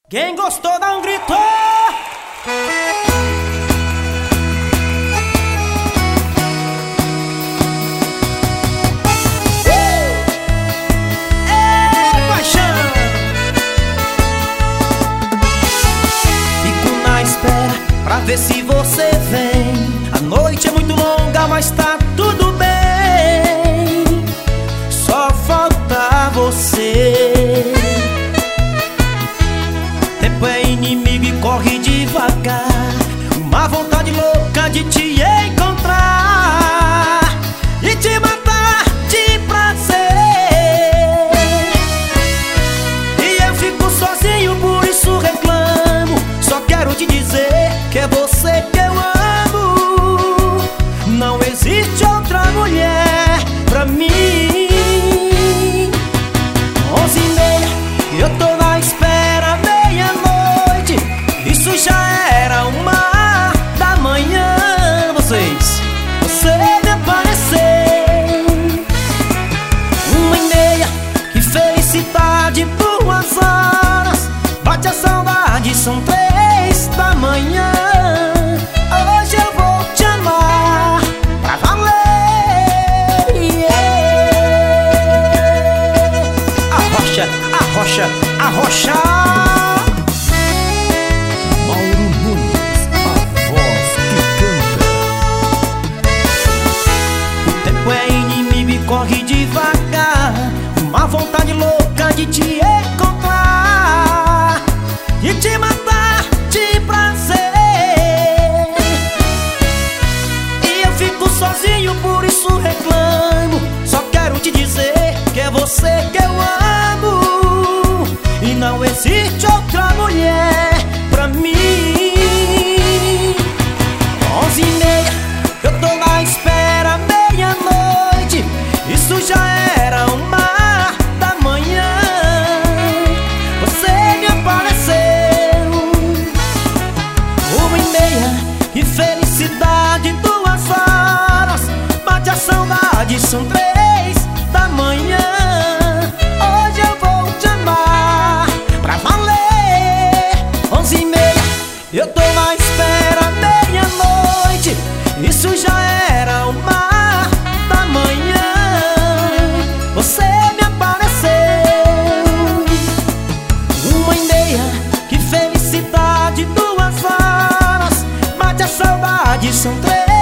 Quem gostou dá um grito. Paixão. Fico na espera pra ver se você vem. A noite é muito longa, mas tá tudo bem. Só falta você. Tempo é inimigo e corre devagar. Uma vontade louca de te encontrar e te matar de prazer. E eu fico sozinho, por isso reclamo. Só quero te dizer que é você que eu amo. Não existe outra mulher pra mim. 11h30, eu tô na espera. Meia-noite, isso já era 1h da manhã. Você me apareceu. 1h30, que felicidade, 2 horas. Bate a saudade, são 3 da manhã. Hoje eu vou te amar pra valer. Arrocha, arrocha. Mauro Nunes, a voz que canta. O tempo é inimigo e corre devagar. Uma vontade louca de te encontrar e te matar de prazer. E eu fico sozinho, por isso reclamo. Só quero te dizer que é você que eu amo. E não existe outra mulher pra mim. 11h30, eu tô na espera. Meia-noite, isso já era 1h da manhã. Você me apareceu. 1h30, que felicidade, 2 horas. Bate a saudade, são 3 da manhã. Hoje eu vou te amar pra valer. 11h30, eu tô na espera. Meia-noite, isso já era 1h da manhã. Você me apareceu. 1h30, que felicidade, 2 horas. Bate a saudade, são 3